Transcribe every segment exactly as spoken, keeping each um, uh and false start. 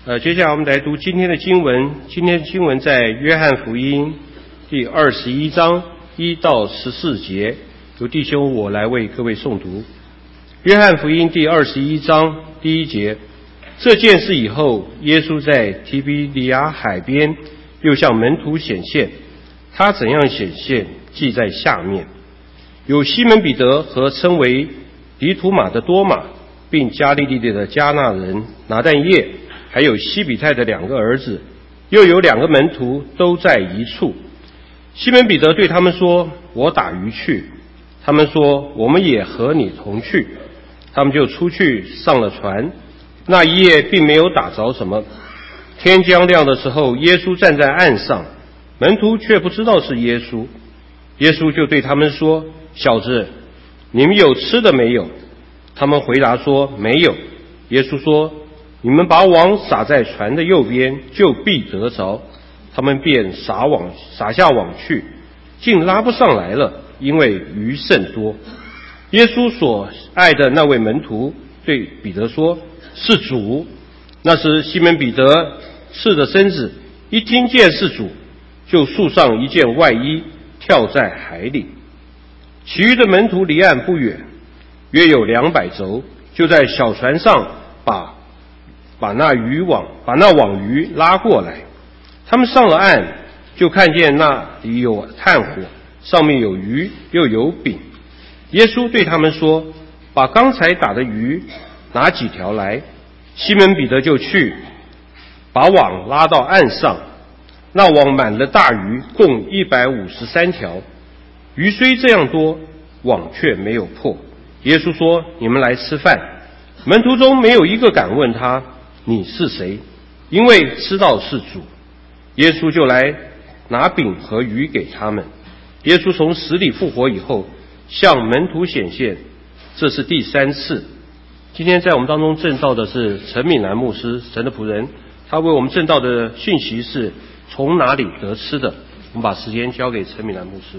呃，接下来我们来读今天的经文。今天的经文在约翰福音第二十一章一到十四节，由弟兄我来为各位诵读。约翰福音第二十一章第一节，这件事以后，耶稣在提比利亚海边又向门徒显现，他怎样显现，记在下面。有西门彼得和称为迪图马的多马，并加利利的迦纳人拿但业，还有西比泰的两个儿子，又有两个门徒都在一处。西门彼得对他们说：我打鱼去。他们说：我们也和你同去。他们就出去上了船，那一夜并没有打着什么。天将亮的时候，耶稣站在岸上，门徒却不知道是耶稣。耶稣就对他们说：小子，你们有吃的没有？他们回答说：没有。耶稣说：你们把网撒在船的右边，就必得着。他们便撒网撒下网去，竟拉不上来了，因为鱼甚多。耶稣所爱的那位门徒对彼得说：是主。那时西门彼得赤着身子，一听见是主，就束上一件外衣，跳在海里。其余的门徒离岸不远，约有两百肘，就在小船上把把那渔网把那网鱼拉过来。他们上了岸，就看见那里有炭火，上面有鱼又有饼。耶稣对他们说：把刚才打的鱼拿几条来。西门彼得就去，把网拉到岸上，那网满了大鱼，共一百五十三条。鱼虽这样多，网却没有破。耶稣说：你们来吃饭。门徒中没有一个敢问他：你是谁？因为知道是主。耶稣就来拿饼和鱼给他们。耶稣从死里复活以后，向门徒显现，这是第三次。今天在我们当中证道的是陈敏兰牧师，神的仆人，他为我们证道的讯息是从哪里得吃的。我们把时间交给陈敏兰牧师。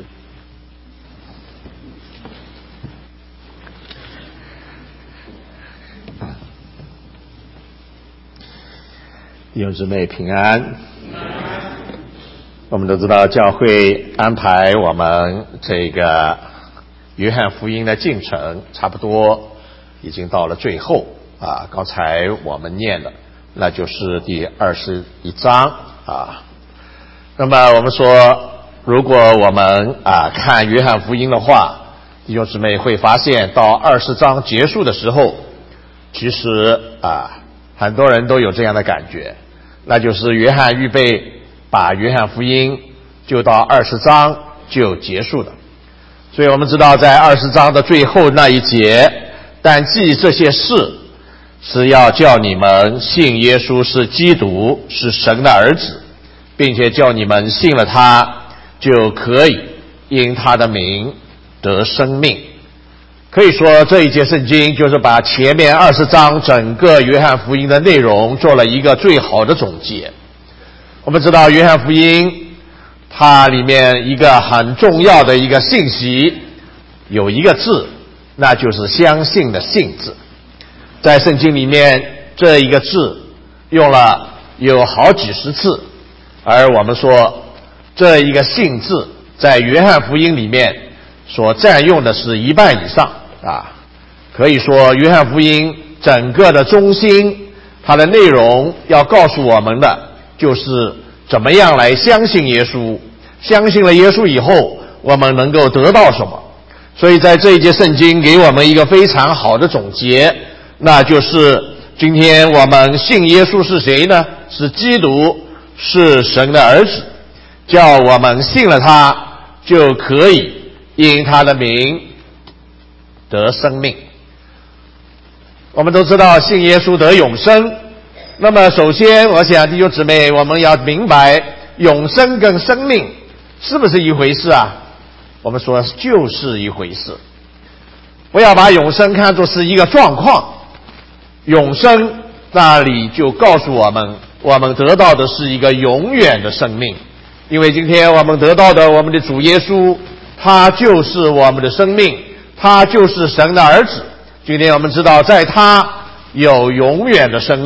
弟兄姊妹平安。我们都知道教会安排我们这个约翰福音的进程差不多已经到了最后啊，刚才我们念的那就是第二十一章啊。那么我们说，如果我们啊看约翰福音的话，弟兄姊妹会发现到二十章结束的时候，其实啊很多人都有这样的感觉，那就是约翰预备把约翰福音就到二十章就结束了。所以我们知道在二十章的最后那一节，但记这些事是要叫你们信耶稣是基督，是神的儿子，并且叫你们信了他，就可以因他的名得生命。可以说这一节圣经就是把前面二十章整个约翰福音的内容做了一个最好的总结。我们知道约翰福音它里面一个很重要的一个信息有一个字，那就是相信的信字。在圣经里面这一个字用了有好几十次，而我们说这一个信字在约翰福音里面所占用的是一半以上啊。可以说约翰福音整个的中心，它的内容要告诉我们的就是怎么样来相信耶稣，相信了耶稣以后我们能够得到什么。所以在这一节圣经给我们一个非常好的总结，那就是今天我们信耶稣是谁呢？是基督，是神的儿子，叫我们信了他就可以因他的名得生命。我们都知道信耶稣得永生，那么首先我想弟兄姊妹我们要明白永生跟生命是不是一回事啊？我们说就是一回事。不要把永生看作是一个状况，永生那里就告诉我们我们得到的是一个永远的生命。因为今天我们得到的我们的主耶稣，他就是我们的生命，他就是神的儿子。今天我们知道在他有永远的生命，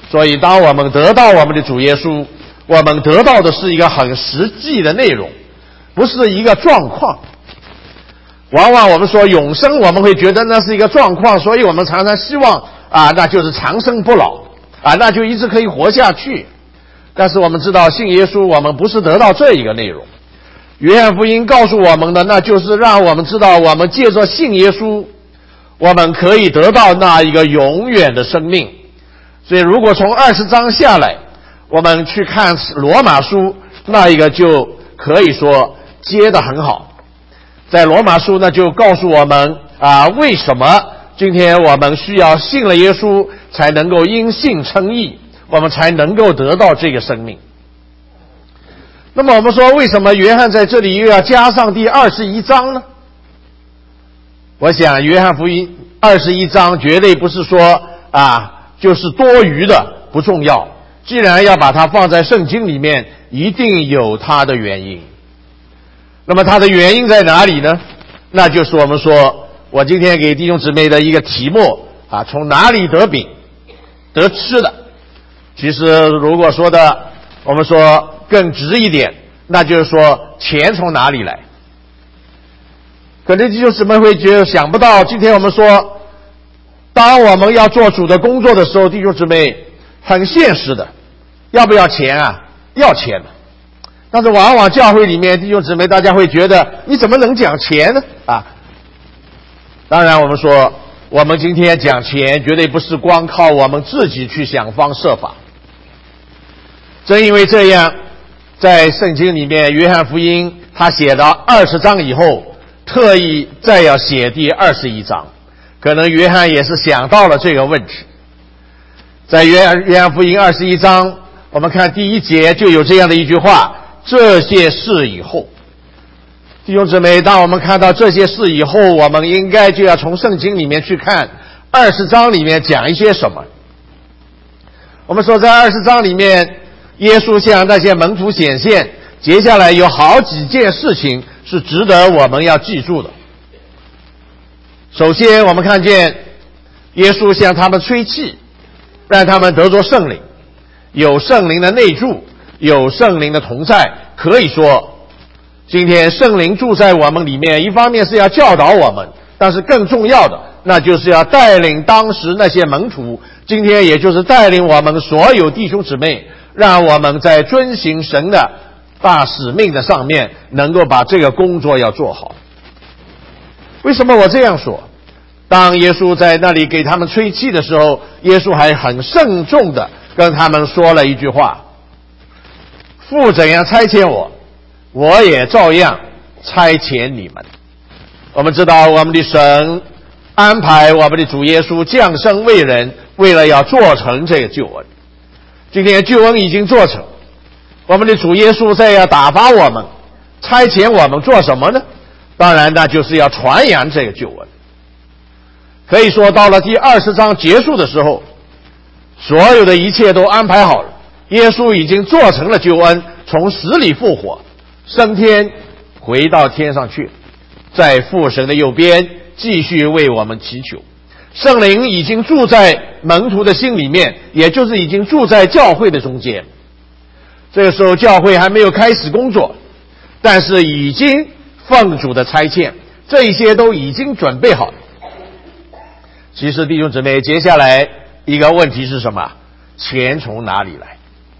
所以当我们得到我们的主耶稣，我们得到的是一个很实际的内容，不是一个状况。往往我们说永生，我们会觉得那是一个状况，所以我们常常希望啊，那就是长生不老啊，那就一直可以活下去。但是我们知道信耶稣，我们不是得到这一个内容。约翰福音告诉我们的，那就是让我们知道，我们借着信耶稣，我们可以得到那一个永远的生命。所以如果从二十章下来，我们去看罗马书，那一个就可以说接得很好。在罗马书呢，就告诉我们啊，为什么今天我们需要信了耶稣，才能够因信称义，我们才能够得到这个生命。那么我们说，为什么约翰在这里又要加上第二十一章呢？我想约翰福音二十一章绝对不是说啊就是多余的，不重要。既然要把它放在圣经里面，一定有它的原因。那么它的原因在哪里呢？那就是我们说，我今天给弟兄姊妹的一个题目啊，从哪里得饼得吃的。其实如果说的我们说更直一点，那就是说钱从哪里来。可能弟兄姊妹会觉得想不到，今天我们说当我们要做主的工作的时候，弟兄姊妹很现实的，要不要钱啊？要钱的。但是往往教会里面弟兄姊妹大家会觉得，你怎么能讲钱呢？啊，当然我们说我们今天讲钱绝对不是光靠我们自己去想方设法。正因为这样，在圣经里面约翰福音他写到二十章以后，特意再要写第二十一章，可能约翰也是想到了这个问题。在约翰约翰福音二十一章，我们看第一节就有这样的一句话，这些事以后。弟兄姊妹，当我们看到这些事以后，我们应该就要从圣经里面去看二十章里面讲一些什么。我们说在二十章里面，耶稣向那些门徒显现，接下来有好几件事情是值得我们要记住的。首先我们看见耶稣向他们吹气，让他们得着圣灵，有圣灵的内住，有圣灵的同在。可以说今天圣灵住在我们里面，一方面是要教导我们，但是更重要的那就是要带领当时那些门徒，今天也就是带领我们所有弟兄姊妹，让我们在遵行神的大使命的上面能够把这个工作要做好。为什么我这样说？当耶稣在那里给他们吹气的时候，耶稣还很慎重的跟他们说了一句话，父怎样差遣我，我也照样差遣你们。我们知道我们的神安排我们的主耶稣降生为人，为了要做成这个救恩。今天救恩已经做成，我们的主耶稣在要打发我们，差遣我们做什么呢？当然那就是要传扬这个救恩。可以说到了第二十章结束的时候，所有的一切都安排好了，耶稣已经做成了救恩，从死里复活，升天回到天上去，在父神的右边继续为我们祈求。圣灵已经住在门徒的心里面，也就是已经住在教会的中间。这个时候教会还没有开始工作，但是已经奉主的差遣，这一些都已经准备好了。其实弟兄姊妹，接下来一个问题是什么？钱从哪里来？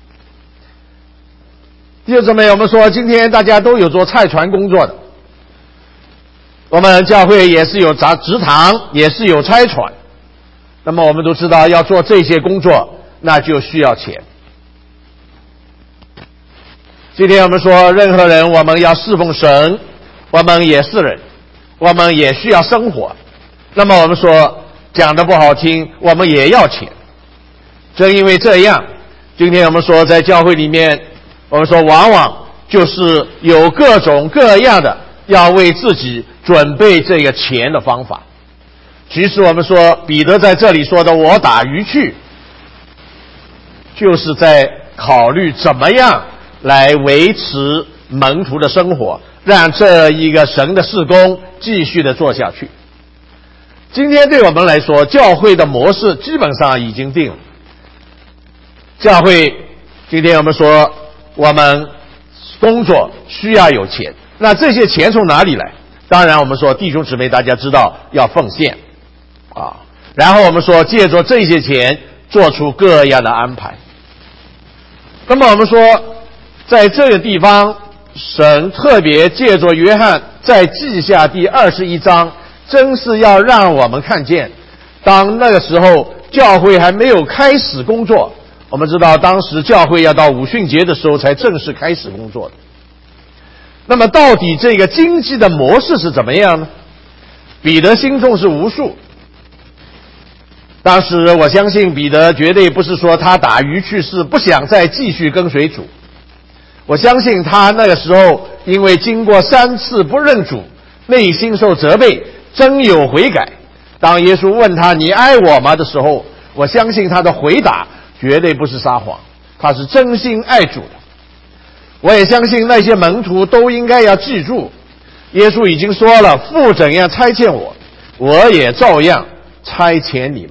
弟兄姊妹，我们说今天大家都有做菜传工作的，我们教会也是有杂职堂，也是有差传。那么我们都知道要做这些工作，那就需要钱。今天我们说任何人，我们要侍奉神，我们也是人，我们也需要生活。那么我们说讲得不好听，我们也要钱。正因为这样，今天我们说在教会里面，我们说往往就是有各种各样的要为自己准备这个钱的方法。其实我们说彼得在这里说的我打鱼去，就是在考虑怎么样来维持门徒的生活，让这一个神的事工继续的做下去。今天对我们来说，教会的模式基本上已经定了。 教会今天我们说我们工作需要有钱，那这些钱从哪里来？当然我们说弟兄姊妹大家知道要奉献啊，然后我们说借着这些钱做出各样的安排。那么我们说在这个地方神特别借着约翰在记下第二十一章，真是要让我们看见当那个时候教会还没有开始工作，我们知道当时教会要到五旬节的时候才正式开始工作的。那么到底这个经济的模式是怎么样呢？彼得心中是无数。当时我相信彼得绝对不是说他打鱼去世不想再继续跟随主，我相信他那个时候因为经过三次不认主，内心受责备，真有悔改。当耶稣问他你爱我吗的时候，我相信他的回答绝对不是撒谎，他是真心爱主的。我也相信那些门徒都应该要记住，耶稣已经说了，父怎样差遣我，我也照样差遣你们。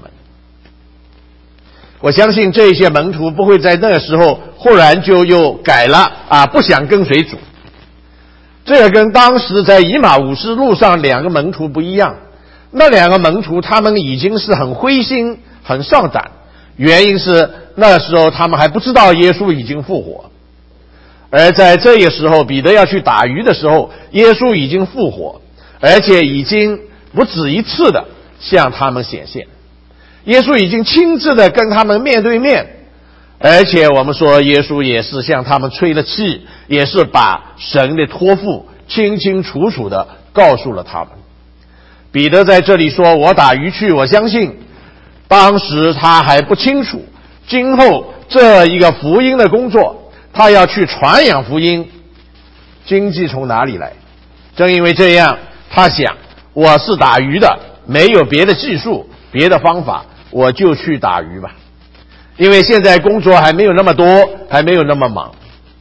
我相信这些门徒不会在那个时候忽然就又改了啊，不想跟随主。这个跟当时在以马忤斯路上两个门徒不一样，那两个门徒他们已经是很灰心很丧胆，原因是那时候他们还不知道耶稣已经复活。而在这个时候彼得要去打鱼的时候，耶稣已经复活，而且已经不止一次的向他们显现，耶稣已经亲自的跟他们面对面，而且我们说耶稣也是向他们吹了气，也是把神的托付清清楚楚的告诉了他们。彼得在这里说我打鱼去，我相信当时他还不清楚今后这一个福音的工作，他要去传扬福音，经济从哪里来？正因为这样，他想我是打鱼的，没有别的技术别的方法，我就去打鱼吧，因为现在工作还没有那么多，还没有那么忙。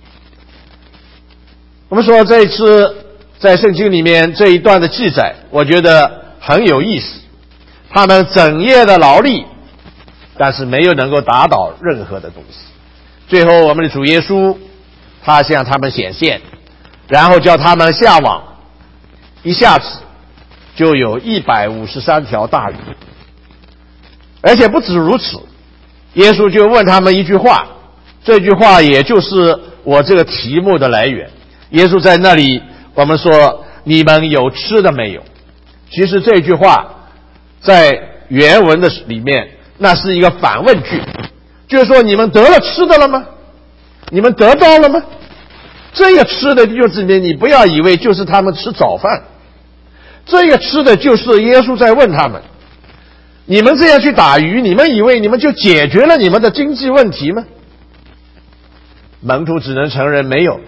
我们说这一次在圣经里面这一段的记载，我觉得很有意思。他们整夜的劳力，但是没有能够打倒任何的东西。最后我们的主耶稣他向他们显现，然后叫他们下网，一下子就有一百五十三条大鱼。而且不止如此，耶稣就问他们一句话，这句话也就是我这个题目的来源。耶稣在那里我们说你们有吃的没有？其实这句话在原文的里面那是一个反问句，就是说你们得了吃的了吗？你们得到了吗？这个吃的就是你不要以为就是他们吃早饭，这个吃的就是耶稣在问他们，你们这样去打鱼，你们以为你们就解决了你们的经济问题吗？门徒只能承认没有。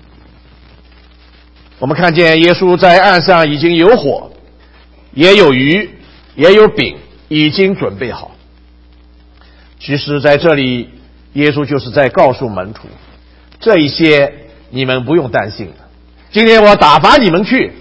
我们看见耶稣在岸上已经有火，也有鱼，也有饼，已经准备好。其实在这里耶稣就是在告诉门徒，这一些你们不用担心了，今天我打发你们去，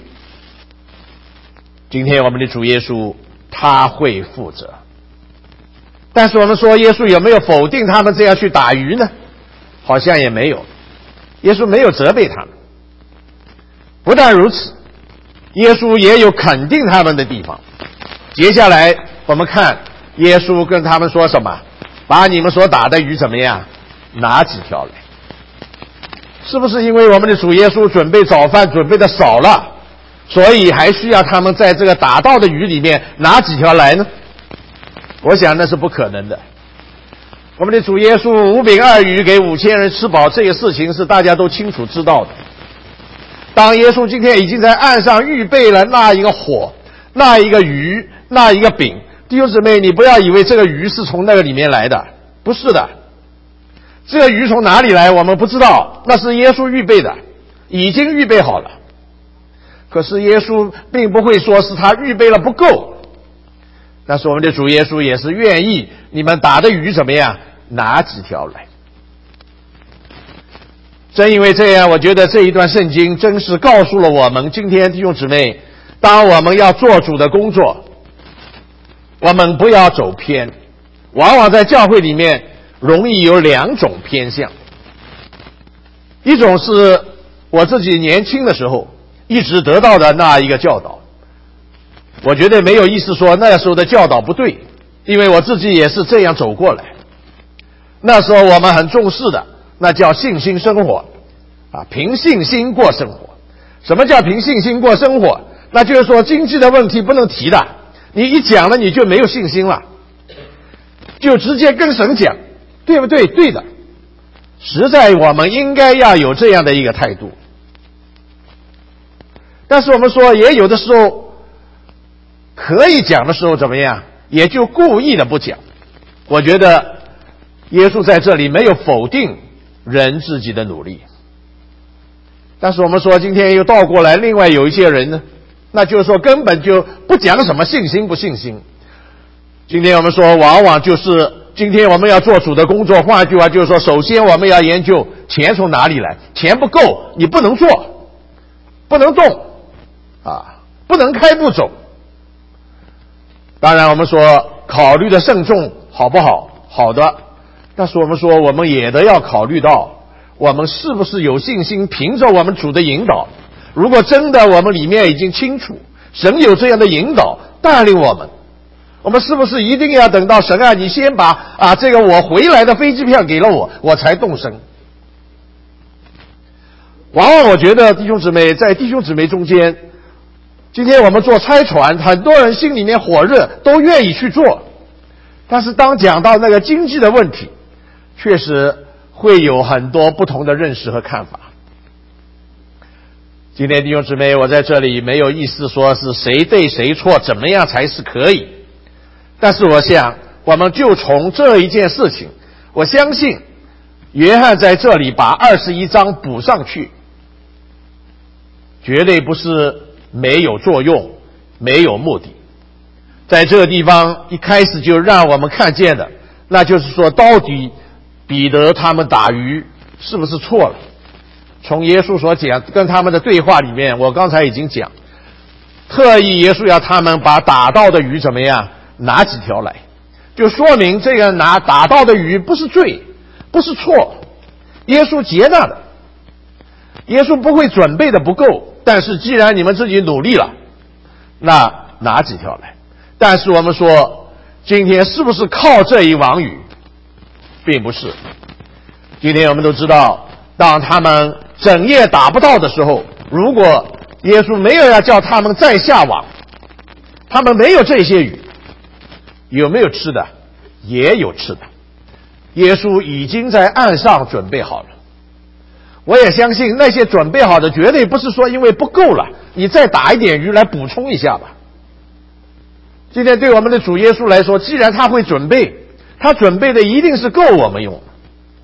今天我们的主耶稣他会负责。但是我们说耶稣有没有否定他们这样去打鱼呢？好像也没有，耶稣没有责备他们。不但如此，耶稣也有肯定他们的地方。接下来我们看耶稣跟他们说什么，把你们所打的鱼怎么样，拿几条来。是不是因为我们的主耶稣准备早饭准备的少了，所以还需要他们在这个打到的鱼里面拿几条来呢？我想那是不可能的。我们的主耶稣五饼二鱼给五千人吃饱，这个事情是大家都清楚知道的。当耶稣今天已经在岸上预备了那一个火，那一个鱼，那一个饼，弟兄姊妹，你不要以为这个鱼是从那个里面来的，不是的。这个鱼从哪里来我们不知道，那是耶稣预备的，已经预备好了。可是耶稣并不会说是他预备了不够，但是我们的主耶稣也是愿意你们打的鱼怎么样，拿几条来。正因为这样，我觉得这一段圣经真是告诉了我们今天弟兄姊妹，当我们要做主的工作，我们不要走偏。往往在教会里面容易有两种偏向，一种是我自己年轻的时候一直得到的那一个教导，我绝对没有意思说那时候的教导不对，因为我自己也是这样走过来。那时候我们很重视的那叫信心生活啊，凭信心过生活。什么叫凭信心过生活？那就是说经济的问题不能提的，你一讲了你就没有信心了，就直接跟神讲，对不对？对的，实在我们应该要有这样的一个态度。但是我们说也有的时候可以讲的时候怎么样，也就故意的不讲。我觉得耶稣在这里没有否定人自己的努力，但是我们说今天又倒过来，另外有一些人呢，那就是说根本就不讲什么信心不信心。今天我们说往往就是今天我们要做主的工作，换句话就是说，首先我们要研究钱从哪里来，钱不够你不能做，不能动啊，不能开步走。当然我们说考虑的慎重好不好？好的，但是我们说我们也得要考虑到我们是不是有信心凭着我们主的引导。如果真的我们里面已经清楚神有这样的引导带领我们，我们是不是一定要等到神啊你先把啊这个我回来的飞机票给了我我才动身？往往我觉得弟兄姊妹在弟兄姊妹中间，今天我们做差传，很多人心里面火热都愿意去做，但是当讲到那个经济的问题，确实会有很多不同的认识和看法。今天弟兄姊妹，我在这里没有意思说是谁对谁错，怎么样才是可以，但是我想我们就从这一件事情，我相信约翰在这里把二十一章补上去，绝对不是没有作用没有目的。在这个地方一开始就让我们看见的，那就是说到底彼得他们打鱼是不是错了。从耶稣所讲跟他们的对话里面，我刚才已经讲，特意耶稣要他们把打到的鱼怎么样拿几条来，就说明这个拿打到的鱼不是罪不是错，耶稣接纳的，耶稣不会准备的不够，但是既然你们自己努力了，那拿几条来。但是我们说今天是不是靠这一网鱼，并不是。今天我们都知道，当他们整夜打不到的时候，如果耶稣没有要叫他们再下网，他们没有这些鱼，有没有吃的？也有吃的。耶稣已经在岸上准备好了。我也相信那些准备好的绝对不是说因为不够了你再打一点鱼来补充一下吧。今天对我们的主耶稣来说，既然他会准备，他准备的一定是够我们用。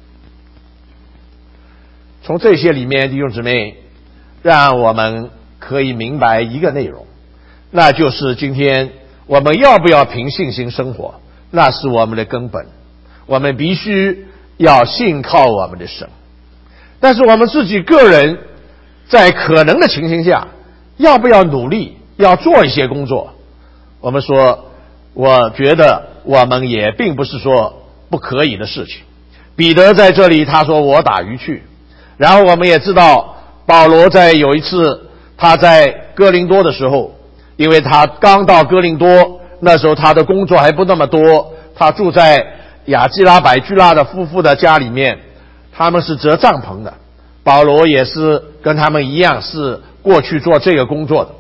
从这些里面弟兄姊妹，让我们可以明白一个内容，那就是今天我们要不要凭信心生活，那是我们的根本。我们必须要信靠我们的神，但是我们自己个人在可能的情形下，要不要努力要做一些工作，我们说我觉得我们也并不是说不可以的事情。彼得在这里他说我打鱼去，然后我们也知道保罗在有一次他在哥林多的时候，因为他刚到哥林多，那时候他的工作还不那么多，他住在亚基拉百居拉的夫妇的家里面，他们是折帐篷的，保罗也是跟他们一样是过去做这个工作的。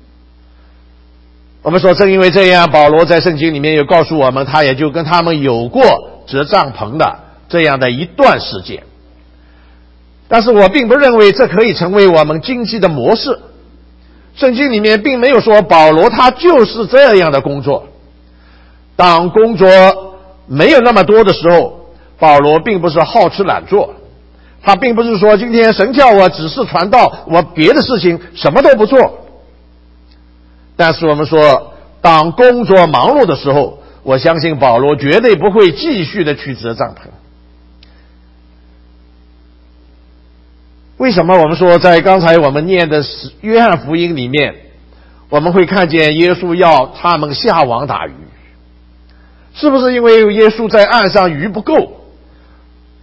我们说正因为这样，保罗在圣经里面有告诉我们，他也就跟他们有过折帐篷的这样的一段时间。但是我并不认为这可以成为我们经济的模式，圣经里面并没有说保罗他就是这样的工作。当工作没有那么多的时候，保罗并不是好吃懒做，他并不是说今天神叫我只是传道，我别的事情什么都不做。但是我们说当工作忙碌的时候，我相信保罗绝对不会继续的去折帐篷。为什么我们说在刚才我们念的约翰福音里面，我们会看见耶稣要他们下网打鱼？是不是因为耶稣在岸上鱼不够，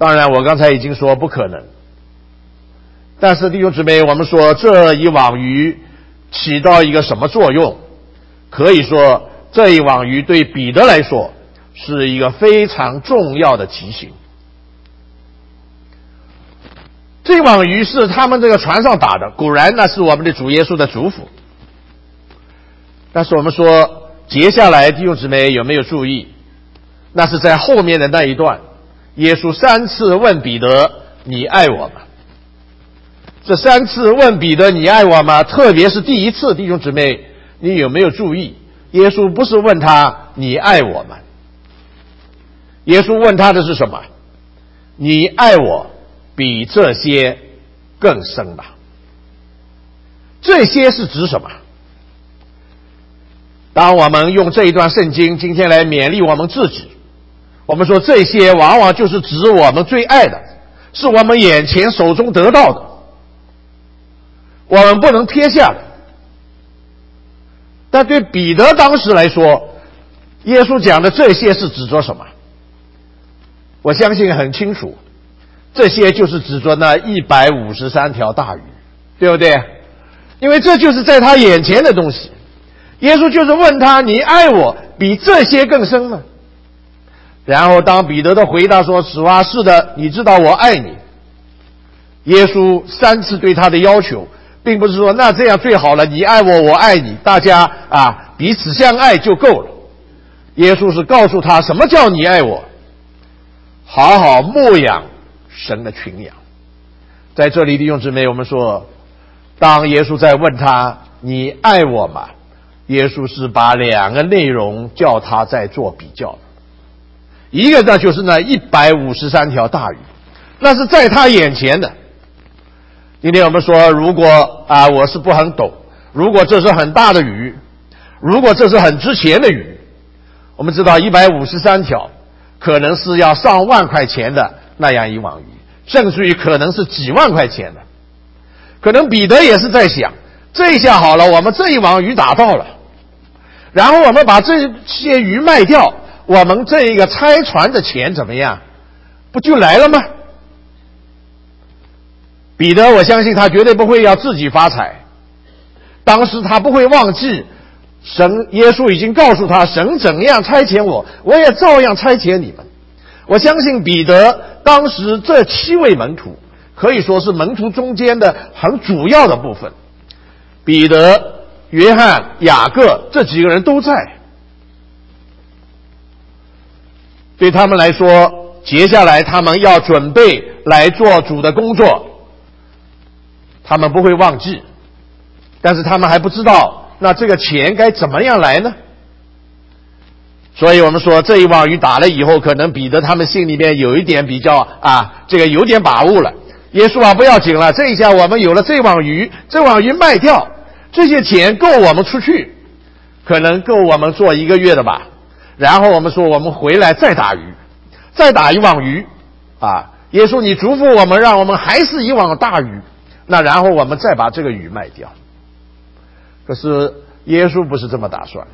当然我刚才已经说不可能，但是弟兄姊妹，我们说这一网鱼起到一个什么作用？可以说这一网鱼对彼得来说是一个非常重要的提醒。这网鱼是他们这个船上打的，果然那是我们的主耶稣的嘱咐。但是我们说接下来弟兄姊妹有没有注意？那是在后面的那一段，耶稣三次问彼得：你爱我吗？这三次问彼得：你爱我吗？特别是第一次，弟兄姊妹，你有没有注意？耶稣不是问他：你爱我吗？耶稣问他的是什么？你爱我比这些更深吧？这些是指什么？当我们用这一段圣经今天来勉励我们自己，我们说这些往往就是指我们最爱的，是我们眼前手中得到的，我们不能撇下的。但对彼得当时来说，耶稣讲的这些是指着什么？我相信很清楚，这些就是指着那一百五十三条大鱼，对不对？因为这就是在他眼前的东西。耶稣就是问他：你爱我比这些更深吗？然后当彼得的回答说：主啊，是的，你知道我爱你。耶稣三次对他的要求并不是说那这样最好了，你爱我我爱你，大家啊彼此相爱就够了。耶稣是告诉他什么叫你爱我，好好牧养神的群羊。在这里弟兄姊妹，我们说当耶稣在问他你爱我吗，耶稣是把两个内容叫他在做比较。一个呢就是那一百五十三条大鱼，那是在他眼前的。今天我们说如果啊我是不很懂，如果这是很大的鱼，如果这是很值钱的鱼，我们知道一百五十三条可能是要上万块钱的那样一网鱼，甚至于可能是几万块钱的。可能彼得也是在想，这一下好了，我们这一网鱼打到了，然后我们把这些鱼卖掉，我们这一个拆船的钱怎么样？不就来了吗？彼得我相信他绝对不会要自己发财，当时他不会忘记神耶稣已经告诉他神怎样差遣我，我也照样差遣你们。我相信彼得当时这七位门徒可以说是门徒中间的很主要的部分，彼得、约翰、雅各这几个人都在。对他们来说，接下来他们要准备来做主的工作，他们不会忘记，但是他们还不知道那这个钱该怎么样来呢？所以我们说这一网鱼打了以后，可能彼得他们心里面有一点比较啊，这个有点把握了。耶稣啊，不要紧了，这一下我们有了这网鱼，这网鱼卖掉，这些钱够我们出去，可能够我们做一个月的吧。然后我们说我们回来再打鱼，再打一网鱼啊。耶稣你嘱咐我们，让我们还是一网大鱼，那然后我们再把这个鱼卖掉。可是耶稣不是这么打算，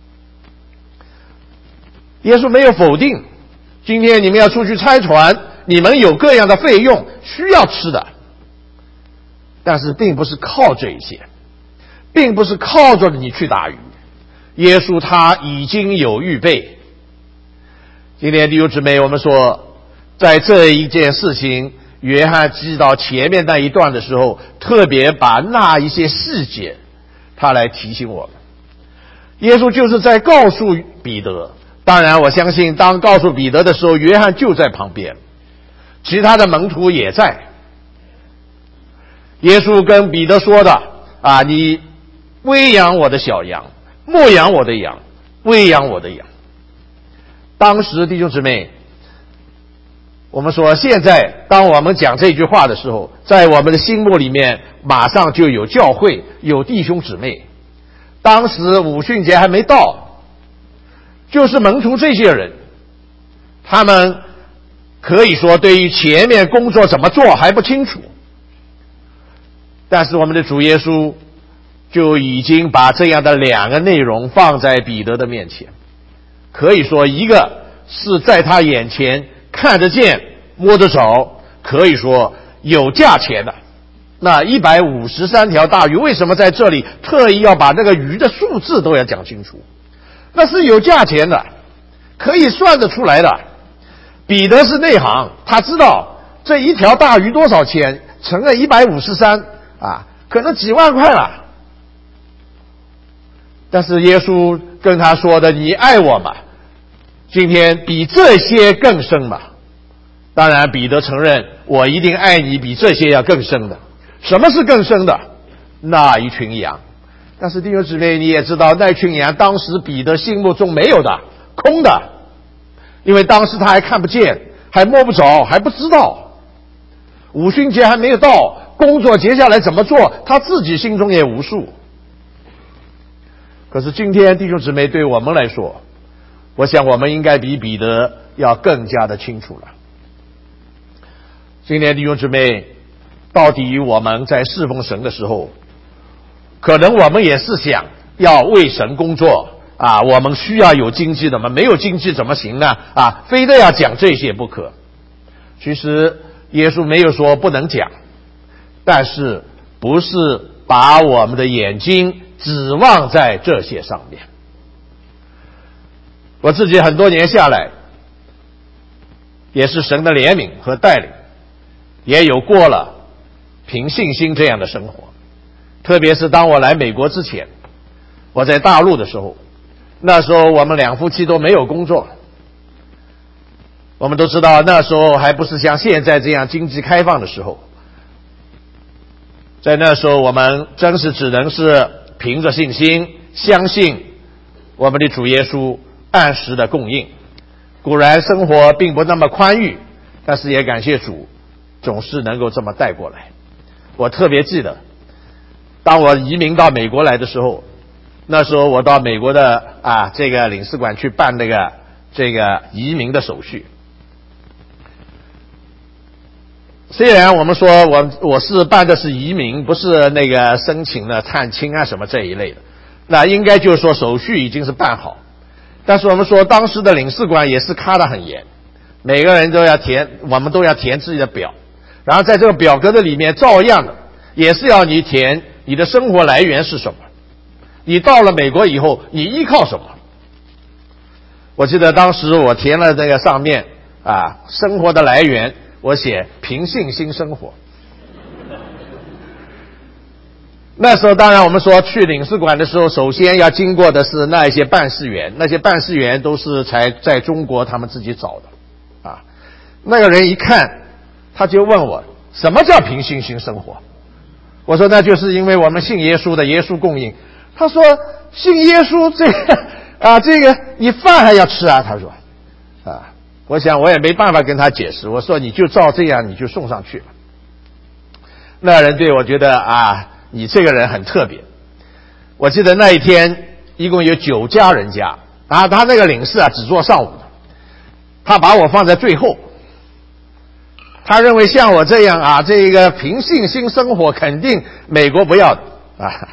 耶稣没有否定今天你们要出去拆船，你们有各样的费用需要吃的，但是并不是靠这一些，并不是靠着你去打鱼，耶稣他已经有预备。今天弟兄姊妹，我们说在这一件事情约翰记到前面那一段的时候，特别把那一些细节他来提醒我们。耶稣就是在告诉彼得，当然我相信当告诉彼得的时候，约翰就在旁边，其他的门徒也在。耶稣跟彼得说的啊，你喂养我的小羊，牧养我的羊，喂养我的羊。当时弟兄姊妹，我们说现在当我们讲这句话的时候，在我们的心目里面马上就有教会，有弟兄姊妹。当时五旬节还没到，就是门徒这些人，他们可以说对于前面工作怎么做还不清楚，但是我们的主耶稣就已经把这样的两个内容放在彼得的面前。可以说一个是在他眼前看得见摸得着，可以说有价钱的。那一百五十三条大鱼为什么在这里特意要把那个鱼的数字都要讲清楚？那是有价钱的，可以算得出来的。彼得是内行，他知道这一条大鱼多少钱，乘了一百五十三啊，可能几万块了。但是耶稣跟他说的，你爱我吗？今天比这些更深嘛。当然彼得承认，我一定爱你比这些要更深的。什么是更深的？那一群羊。但是弟兄姊妹，你也知道，那群羊当时彼得心目中没有的，空的，因为当时他还看不见，还摸不着，还不知道，五旬节还没有到，工作接下来怎么做，他自己心中也无数。可是今天弟兄姊妹，对我们来说，我想我们应该比彼得要更加的清楚了。今天弟兄姊妹，到底我们在侍奉神的时候，可能我们也是想要为神工作啊，我们需要有经济的嘛，没有经济怎么行呢？啊，非得要讲这些不可。其实耶稣没有说不能讲，但是不是把我们的眼睛指望在这些上面。我自己很多年下来，也是神的怜悯和带领，也有过了凭信心这样的生活。特别是当我来美国之前，我在大陆的时候，那时候我们两夫妻都没有工作。我们都知道那时候还不是像现在这样经济开放的时候，在那时候我们真是只能是凭着信心，相信我们的主耶稣按时的供应。固然生活并不那么宽裕，但是也感谢主总是能够这么带过来。我特别记得当我移民到美国来的时候，那时候我到美国的啊这个领事馆去办那个这个移民的手续。虽然我们说我我是办的是移民，不是那个申请的探亲啊什么这一类的，那应该就是说手续已经是办好，但是我们说当时的领事馆也是卡得很严，每个人都要填，我们都要填自己的表，然后在这个表格的里面照样的也是要你填你的生活来源是什么，你到了美国以后你依靠什么。我记得当时我填了那个上面啊生活的来源，我写凭信心生活。那时候当然我们说去领事馆的时候，首先要经过的是那一些办事员，那些办事员都是才在中国他们自己找的啊。那个人一看他就问我，什么叫凭信心生活？我说那就是因为我们信耶稣的，耶稣供应。他说信耶稣这个啊这个你饭还要吃啊，他说啊，我想我也没办法跟他解释，我说你就照这样你就送上去了。那人对我觉得啊你这个人很特别。我记得那一天一共有九家人家啊，他那个领事啊只做上午的，他把我放在最后。他认为像我这样啊这个凭信心生活肯定美国不要的啊。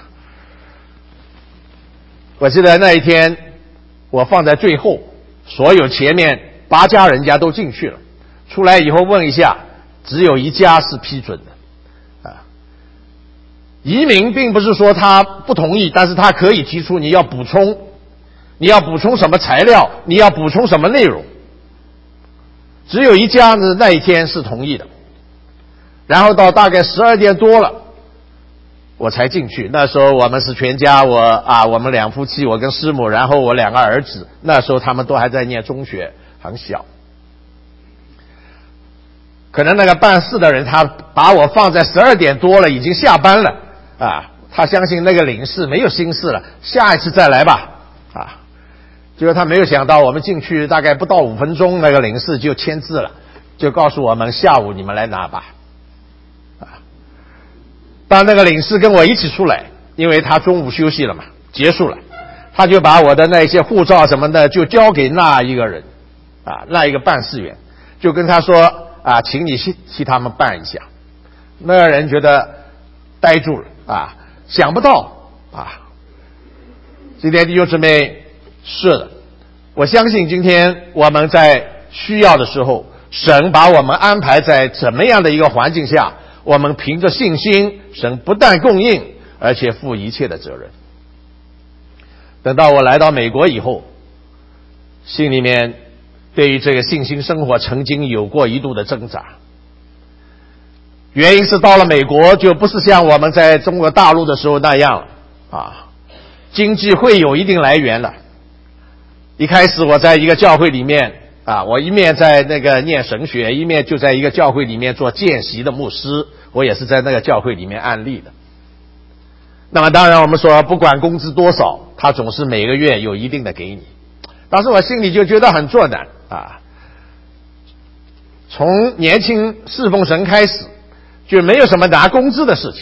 我记得那一天我放在最后，所有前面八家人家都进去了，出来以后问一下，只有一家是批准的啊。移民并不是说他不同意，但是他可以提出你要补充，你要补充什么材料，你要补充什么内容。只有一家呢那一天是同意的，然后到大概十二点多了我才进去。那时候我们是全家，我啊我们两夫妻，我跟师母，然后我两个儿子，那时候他们都还在念中学，很小。可能那个办事的人他把我放在十二点多了，已经下班了啊，他相信那个领事没有心事了，下一次再来吧啊。结果他没有想到我们进去大概不到五分钟，那个领事就签字了，就告诉我们下午你们来拿吧啊。当那个领事跟我一起出来，因为他中午休息了嘛，结束了，他就把我的那些护照什么的就交给那一个人啊，那一个办事员，就跟他说啊，请你替替他们办一下。那个人觉得呆住了啊，想不到啊。今天弟兄姊妹，是的，我相信今天我们在需要的时候， 神把我们安排在怎么样的一个环境下，我们凭着信心，神不但供应，而且负一切的责任。等到我来到美国以后，心里面对于这个信心生活曾经有过一度的挣扎。原因是到了美国就不是像我们在中国大陆的时候那样啊，经济会有一定来源了。一开始我在一个教会里面啊，我一面在那个念神学，一面就在一个教会里面做见习的牧师，我也是在那个教会里面案例的。那么当然我们说不管工资多少，他总是每个月有一定的给你。当时我心里就觉得很作难啊，从年轻侍奉神开始就没有什么拿工资的事情，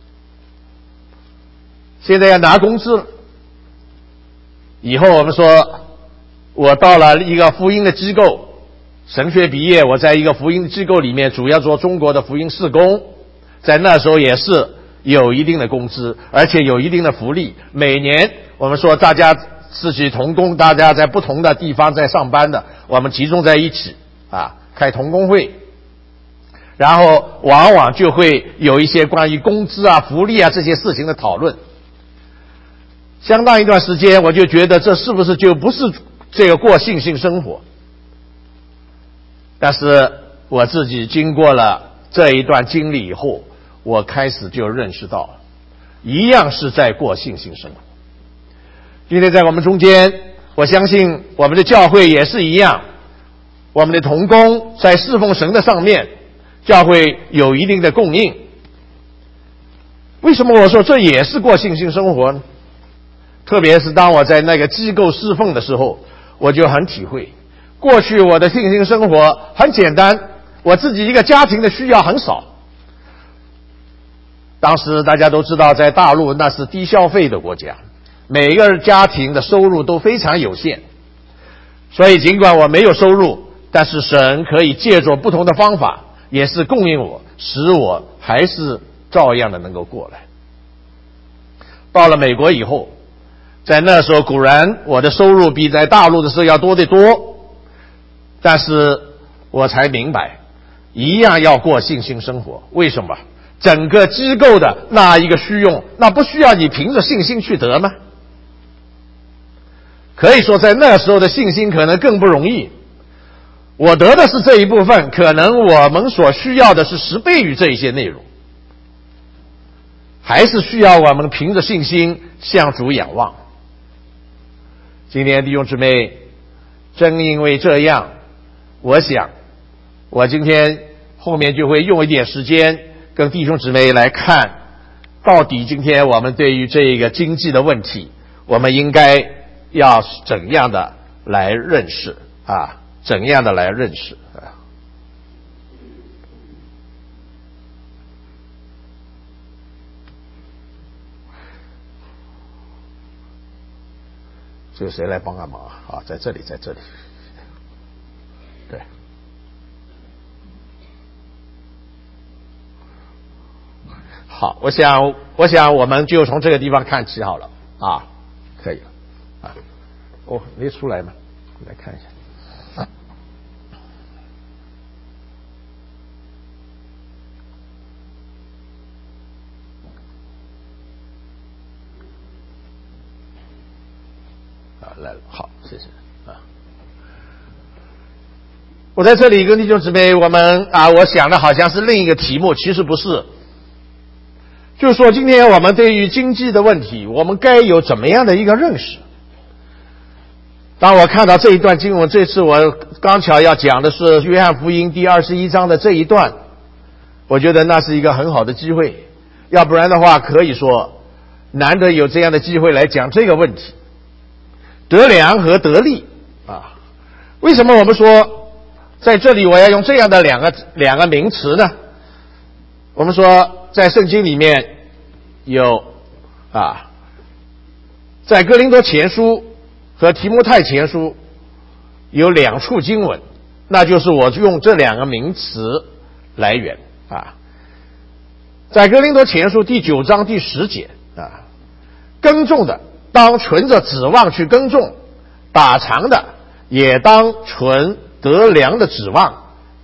现在要拿工资了。以后我们说我到了一个福音的机构，神学毕业，我在一个福音机构里面主要做中国的福音事工，在那时候也是有一定的工资，而且有一定的福利。每年我们说大家志趣同工，大家在不同的地方在上班的，我们集中在一起啊，开同工会，然后往往就会有一些关于工资啊、福利啊这些事情的讨论。相当一段时间我就觉得这是不是就不是这个过信心生活。但是我自己经过了这一段经历以后，我开始就认识到一样是在过信心生活。今天在我们中间，我相信我们的教会也是一样，我们的同工在侍奉神的上面，教会有一定的供应。为什么我说这也是过信心生活呢？特别是当我在那个机构侍奉的时候，我就很体会，过去我的信心生活很简单，我自己一个家庭的需要很少。当时大家都知道在大陆那是低消费的国家，每一个家庭的收入都非常有限，所以尽管我没有收入，但是神可以借助不同的方法也是供应我，使我还是照样的能够过来。到了美国以后，在那时候果然我的收入比在大陆的时候要多得多，但是我才明白一样要过信心生活。为什么？整个机构的那一个需用，那不需要你凭着信心去得吗？可以说在那时候的信心可能更不容易，我得的是这一部分，可能我们所需要的是十倍于这一些内容，还是需要我们凭着信心向主仰望。今天弟兄姊妹，正因为这样，我想我今天后面就会用一点时间跟弟兄姊妹来看，到底今天我们对于这个经济的问题，我们应该要怎样的来认识啊？怎样的来认识啊？这个谁来帮个忙啊？在这里，在这里，对。好，我想，我想我们就从这个地方看起好了啊，可以了啊。哦，没出来吗？来看一下。啊，来了，好，谢谢啊。我在这里跟弟兄姊妹，我们啊，我想的好像是另一个题目，其实不是。就是说今天我们对于经济的问题，我们该有怎么样的一个认识。当我看到这一段经文，这次我刚巧要讲的是约翰福音第二十一章的这一段，我觉得那是一个很好的机会，要不然的话可以说难得有这样的机会来讲这个问题，得粮和得利啊。为什么我们说在这里我要用这样的两个两个名词呢？我们说在圣经里面有啊，在哥林多前书和提摩太前书有两处经文，那就是我用这两个名词来源啊。在哥林多前书第九章第十节啊，耕种的当存着指望去耕种，打场的也当存得粮的指望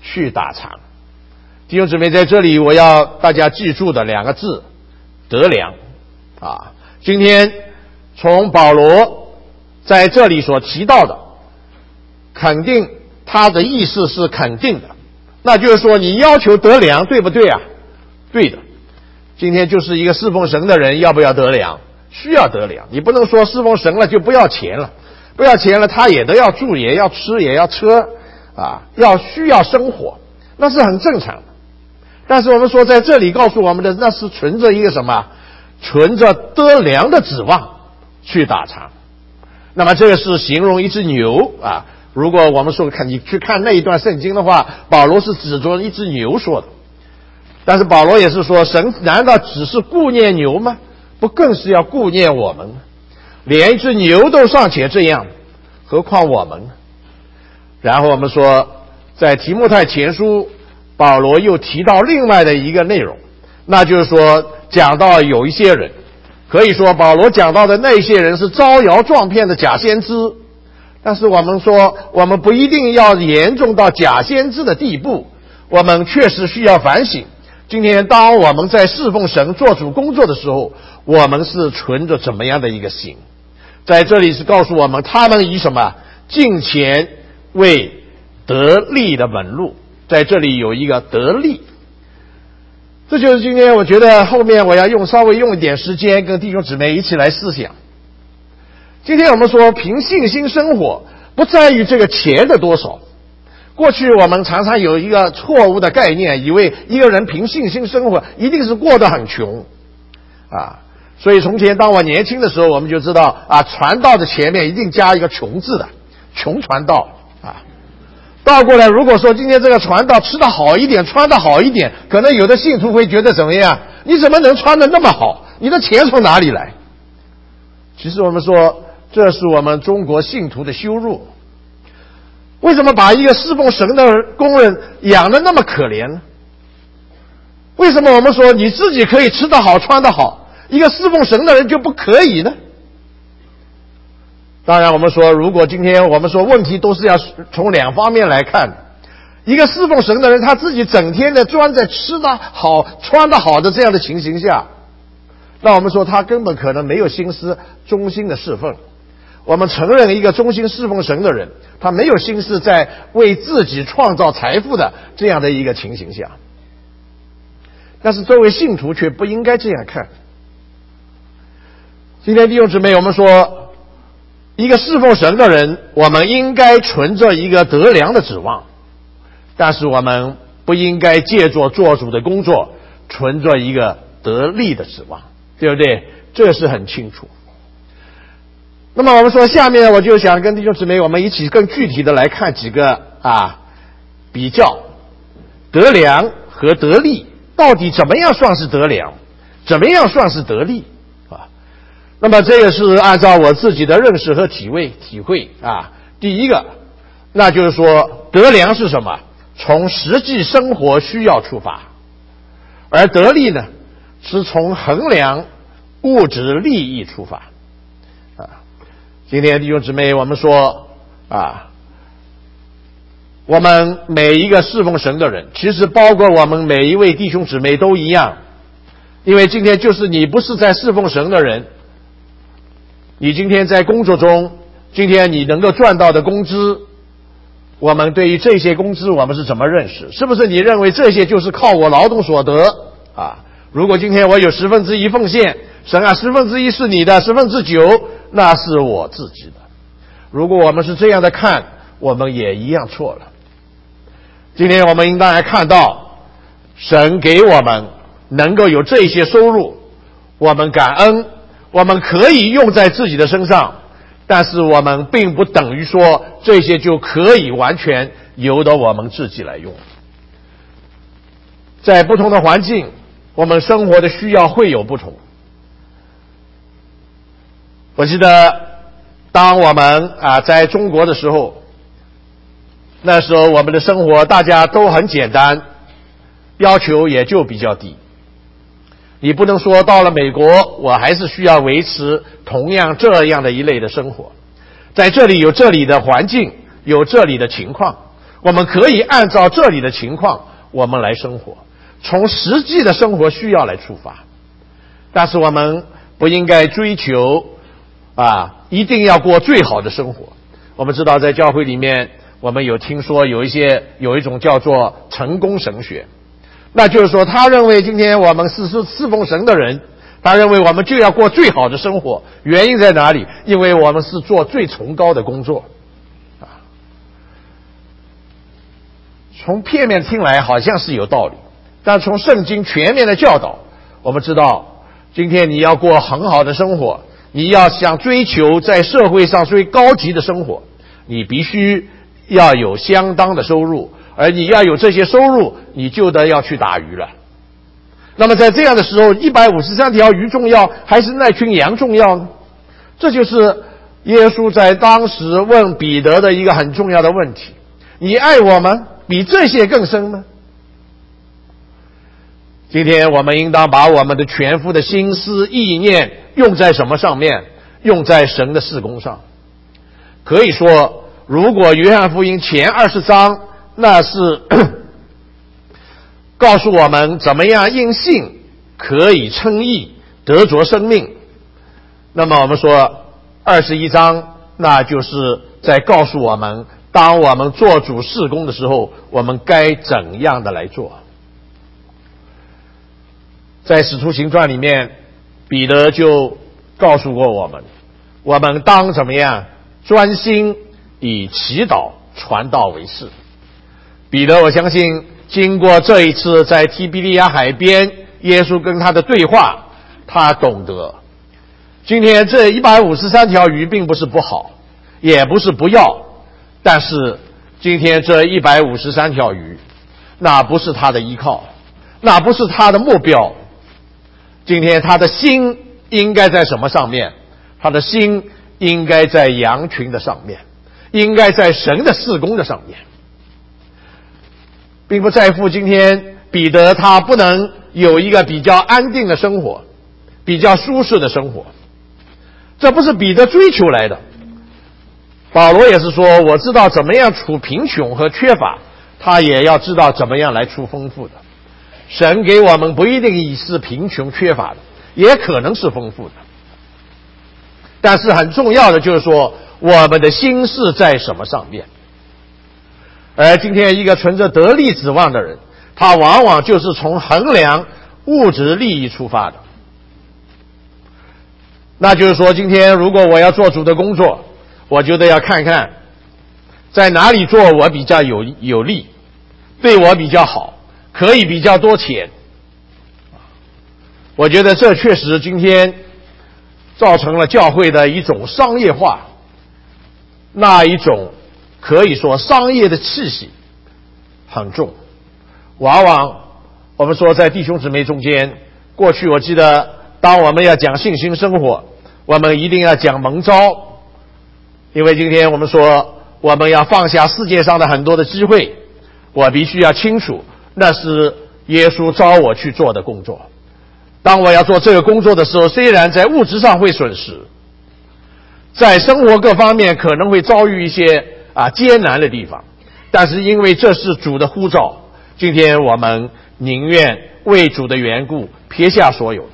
去打仗。弟兄姊妹，在这里我要大家记住的两个字，得粮啊。今天从保罗在这里所提到的，肯定他的意思是肯定的，那就是说你要求得粮，对不对啊？对的。今天就是一个侍奉神的人要不要得粮？需要得粮。你不能说侍奉神了就不要钱了，不要钱了他也都要住，也要吃，也要车啊，要需要生活，那是很正常的。但是我们说在这里告诉我们的，那是存着一个什么？存着得粮的指望去打仗。那么这个是形容一只牛啊。如果我们说看你去看那一段圣经的话，保罗是指着一只牛说的。但是保罗也是说，神难道只是顾念牛吗？不更是要顾念我们吗？连一只牛都尚且这样，何况我们呢？然后我们说在提摩太前书，保罗又提到另外的一个内容，那就是说讲到有一些人，可以说保罗讲到的那些人是招摇撞骗的假先知，但是我们说我们不一定要严重到假先知的地步，我们确实需要反省。今天当我们在侍奉神做主工作的时候，我们是存着怎么样的一个心？在这里是告诉我们，他们以什么敬虔为得利的门路，在这里有一个得利。这就是今天我觉得后面我要用稍微用一点时间跟弟兄姊妹一起来思想。今天我们说凭信心生活，不在于这个钱的多少。过去我们常常有一个错误的概念，以为一个人凭信心生活一定是过得很穷啊。所以从前当我年轻的时候，我们就知道啊，传道的前面一定加一个穷字的，穷传道啊。倒过来，如果说今天这个传道吃得好一点，穿得好一点，可能有的信徒会觉得怎么样？你怎么能穿得那么好？你的钱从哪里来？其实我们说，这是我们中国信徒的羞辱。为什么把一个侍奉神的工人养得那么可怜呢？为什么我们说你自己可以吃得好穿得好，一个侍奉神的人就不可以呢？当然我们说，如果今天我们说问题都是要从两方面来看，一个侍奉神的人他自己整天的钻在吃得好穿得好的这样的情形下，那我们说他根本可能没有心思忠心的侍奉。我们承认一个忠心侍奉神的人，他没有心思在为自己创造财富的这样的一个情形下。但是作为信徒却不应该这样看。今天弟兄姊妹，我们说一个侍奉神的人，我们应该存着一个得粮的指望，但是我们不应该借着做主的工作存着一个得利的指望，对不对？这是很清楚。那么我们说下面我就想跟弟兄姊妹我们一起更具体的来看几个啊比较得粮和得利，到底怎么样算是得粮，怎么样算是得利啊？那么这个是按照我自己的认识和体会体会啊。第一个，那就是说得粮是什么？从实际生活需要出发，而得利呢，是从衡量物质利益出发。今天弟兄姊妹，我们说啊，我们每一个侍奉神的人，其实包括我们每一位弟兄姊妹都一样，因为今天就是你不是在侍奉神的人，你今天在工作中，今天你能够赚到的工资，我们对于这些工资我们是怎么认识？是不是你认为这些就是靠我劳动所得啊？如果今天我有十分之一奉献，神啊，十分之一是你的，十分之九那是我自己的。如果我们是这样的看，我们也一样错了。今天我们应当来看到，神给我们能够有这些收入，我们感恩，我们可以用在自己的身上，但是我们并不等于说这些就可以完全由得我们自己来用。在不同的环境，我们生活的需要会有不同。我记得当我们啊在中国的时候，那时候我们的生活大家都很简单，要求也就比较低。你不能说到了美国我还是需要维持同样这样的一类的生活，在这里有这里的环境，有这里的情况， 我们可以按照这里的情况我们来生活，从实际的生活需要来出发。但是我们不应该追求啊，一定要过最好的生活。我们知道在教会里面，我们有听说有一些有一种叫做成功神学，那就是说他认为今天我们是侍奉神的人，他认为我们就要过最好的生活。原因在哪里？因为我们是做最崇高的工作啊。从片面听来好像是有道理，但从圣经全面的教导，我们知道今天你要过很好的生活，你要想追求在社会上最高级的生活，你必须要有相当的收入，而你要有这些收入，你就得要去打鱼了。那么在这样的时候，一百五十三条鱼重要还是那群羊重要呢？这就是耶稣在当时问彼得的一个很重要的问题：你爱我吗？比这些更深吗？今天我们应当把我们的全副的心思意念用在什么上面？用在神的事工上。可以说，如果约翰福音前二十章那是告诉我们怎么样因信可以称义得着生命，那么我们说二十一章那就是在告诉我们，当我们做主事工的时候，我们该怎样的来做。在使徒行传里面，彼得就告诉过我们，我们当怎么样专心以祈祷传道为事。彼得我相信经过这一次在提比利亚海边耶稣跟他的对话，他懂得今天这一百五十三条鱼并不是不好，也不是不要，但是今天这一百五十三条鱼那不是他的依靠，那不是他的目标。今天他的心应该在什么上面？他的心应该在羊群的上面，应该在神的事工的上面，并不在乎今天彼得他不能有一个比较安定的生活，比较舒适的生活，这不是彼得追求来的。保罗也是说，我知道怎么样处贫穷和缺乏，他也要知道怎么样来处丰富的。神给我们不一定是贫穷缺乏的，也可能是丰富的，但是很重要的就是说我们的心是在什么上面。而今天一个存着得利指望的人，他往往就是从衡量物质利益出发的。那就是说，今天如果我要做主的工作，我觉得要看看在哪里做我比较有有利，对我比较好，可以比较多钱。我觉得这确实今天造成了教会的一种商业化，那一种可以说商业的气息很重。往往我们说在弟兄姊妹中间，过去我记得当我们要讲信心生活，我们一定要讲蒙召，因为今天我们说我们要放下世界上的很多的机会，我必须要清楚那是耶稣召我去做的工作。当我要做这个工作的时候，虽然在物质上会损失，在生活各方面可能会遭遇一些啊艰难的地方，但是因为这是主的呼召，今天我们宁愿为主的缘故撇下所有的。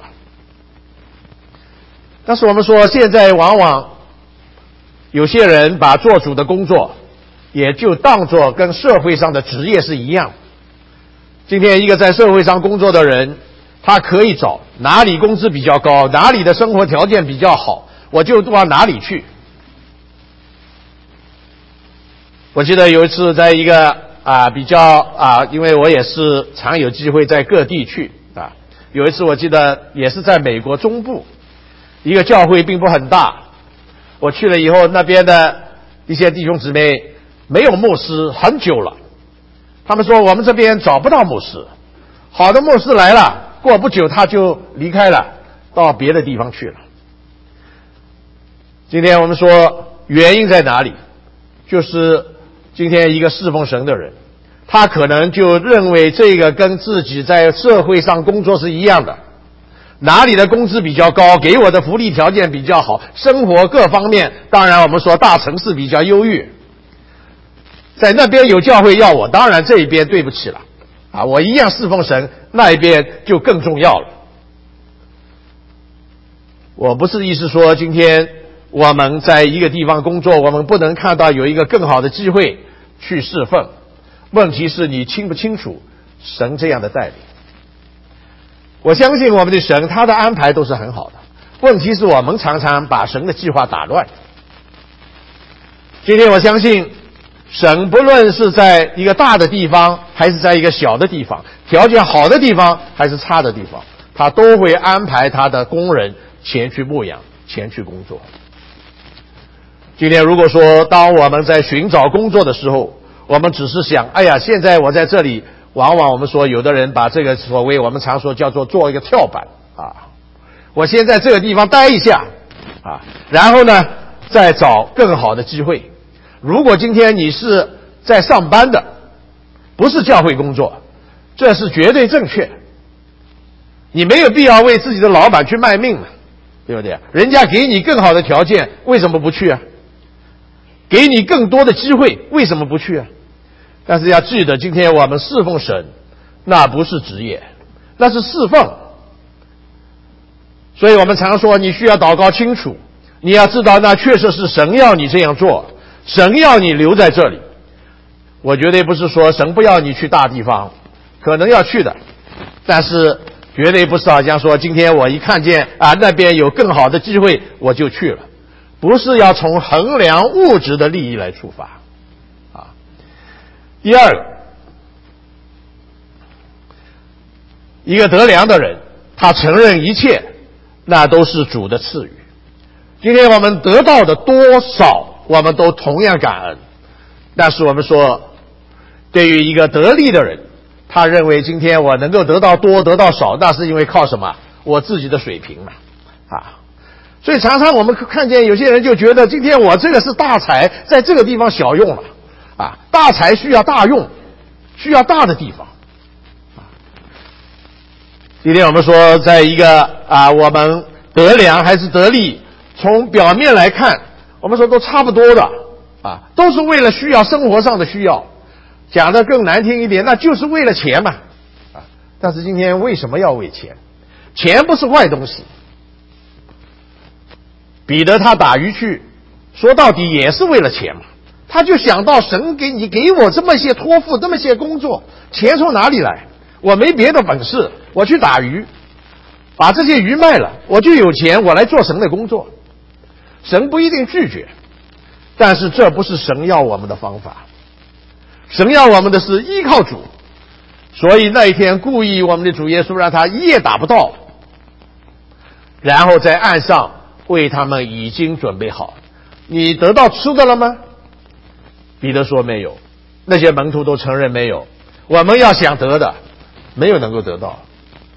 但是我们说现在往往有些人把做主的工作也就当作跟社会上的职业是一样。今天一个在社会上工作的人，他可以找哪里工资比较高，哪里的生活条件比较好，我就往哪里去。我记得有一次在一个啊比较啊，因为我也是常有机会在各地去啊，有一次我记得也是在美国中部，一个教会并不很大，我去了以后，那边的一些弟兄姊妹没有牧师很久了，他们说我们这边找不到牧师，好的牧师来了，过不久他就离开了，到别的地方去了。今天我们说原因在哪里？就是今天一个侍奉神的人，他可能就认为这个跟自己在社会上工作是一样的，哪里的工资比较高，给我的福利条件比较好，生活各方面，当然我们说大城市比较优越。 在那边有教会要我，当然这一边对不起了，啊，我一样侍奉神，那一边就更重要了。我不是意思说今天我们在一个地方工作，我们不能看到有一个更好的机会去侍奉。问题是你清不清楚神这样的带领？我相信我们的神，他的安排都是很好的。问题是我们常常把神的计划打乱。今天我相信神不论是在一个大的地方还是在一个小的地方，条件好的地方还是差的地方，他都会安排他的工人前去牧养，前去工作。今天如果说当我们在寻找工作的时候，我们只是想，哎呀，现在我在这里，往往我们说有的人把这个所谓我们常说叫做做一个跳板啊，我先在这个地方待一下啊，然后呢再找更好的机会。如果今天你是在上班的，不是教会工作，这是绝对正确。你没有必要为自己的老板去卖命了，对不对？人家给你更好的条件，为什么不去啊？给你更多的机会，为什么不去啊？但是要记得，今天我们侍奉神，那不是职业，那是侍奉。所以我们常说，你需要祷告清楚，你要知道，那确实是神要你这样做，神要你留在这里。我绝对不是说神不要你去大地方，可能要去的，但是绝对不是好像说今天我一看见啊那边有更好的机会我就去了，不是要从衡量物质的利益来出发啊。第二个，一个得粮的人，他承认一切那都是主的赐予。今天我们得到的多少，我们都同样感恩。但是我们说，对于一个得利的人，他认为今天我能够得到多得到少，那是因为靠什么？我自己的水平嘛，啊。所以常常我们看见有些人就觉得，今天我这个是大财，在这个地方小用了，啊，大财需要大用，需要大的地方。今天我们说，在一个啊，我们得粮还是得利，从表面来看，我们说都差不多的啊，都是为了需要生活上的需要。讲得更难听一点，那就是为了钱嘛啊！但是今天为什么要为钱？钱不是坏东西。彼得他打鱼去，说到底也是为了钱嘛。他就想到神给你给我这么些托付，这么些工作，钱从哪里来？我没别的本事，我去打鱼，把这些鱼卖了，我就有钱，我来做神的工作。神不一定拒绝，但是这不是神要我们的方法。神要我们的是依靠主，所以那一天故意我们的主耶稣让他一夜打不到，然后在岸上为他们已经准备好。你得到吃的了吗？彼得说没有，那些门徒都承认没有。我们要想得的，没有能够得到。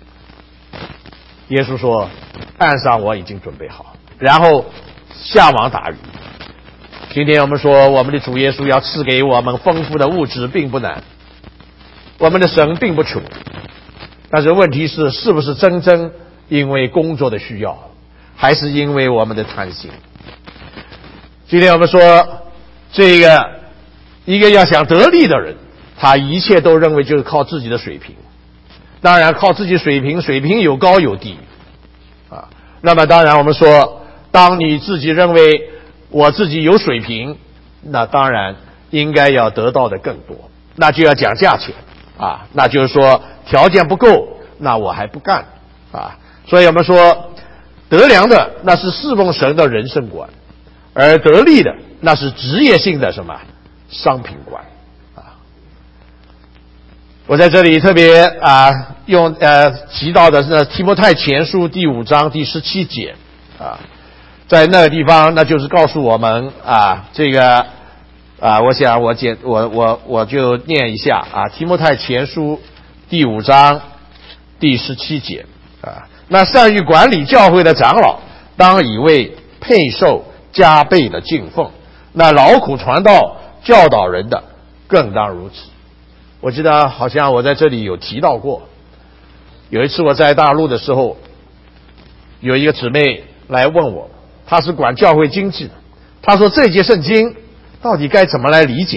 耶稣说岸上我已经准备好，然后下网打鱼。今天我们说我们的主耶稣要赐给我们丰富的物质并不难，我们的神并不穷，但是问题是是不是真正因为工作的需要，还是因为我们的贪心？今天我们说这个一个要想得利的人，他一切都认为就是靠自己的水平，当然靠自己水平，水平有高有低啊。那么当然我们说，当你自己认为我自己有水平，那当然应该要得到的更多，那就要讲价钱啊，那就是说条件不够，那我还不干啊。所以我们说得粮的那是侍奉神的人生观，而得利的那是职业性的什么商品观啊。我在这里特别啊用呃提到的是提摩太前书第五章第十七节啊。在那个地方，那就是告诉我们啊，这个啊，我想我简我我我就念一下啊，提摩太前书第五章第十七节啊，那善于管理教会的长老，当以为配受加倍的敬奉；那劳苦传道、教导人的，更当如此。我记得好像我在这里有提到过，有一次我在大陆的时候，有一个姊妹来问我。他是管教会经济的，他说这节圣经到底该怎么来理解？